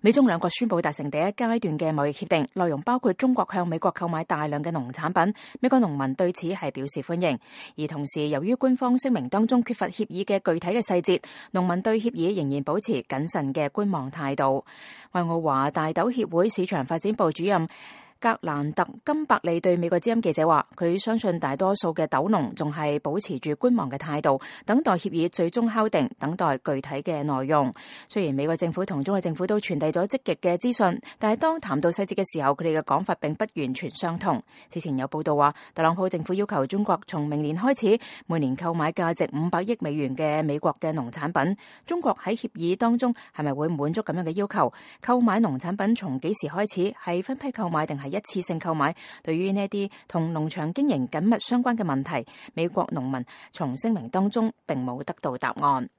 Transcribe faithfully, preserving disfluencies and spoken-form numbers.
美中兩國宣布達成第一階段嘅貿易協定，內容包括中國向美國購買大量嘅農產品，美國農民對此係表示歡迎。而同時，由於官方聲明當中缺乏協議嘅具體嘅細節，農民對協議仍然保持謹慎嘅觀望態度。愛奧華大豆協會市場發展部主任格蘭特金伯利對美國之音記者話，佢相信大多數嘅豆農仲係保持住觀望嘅態度，等待協議最終敲定，等待具體嘅內容。雖然美國政府同中國政府都傳遞咗積極嘅資訊，但係當談到細節嘅時候，佢哋嘅講法並不完全相同。之前有報道話，特朗普政府要求中國從明年開始每年購買價值五百億美元嘅美國嘅農產品。中國喺協議當中係咪會滿足咁樣嘅要求？購買農產品從幾時開始？係分批購買定係一次性購買？對於呢啲同農場經營緊密相關嘅問題，美國農民從聲明當中並冇得到答案。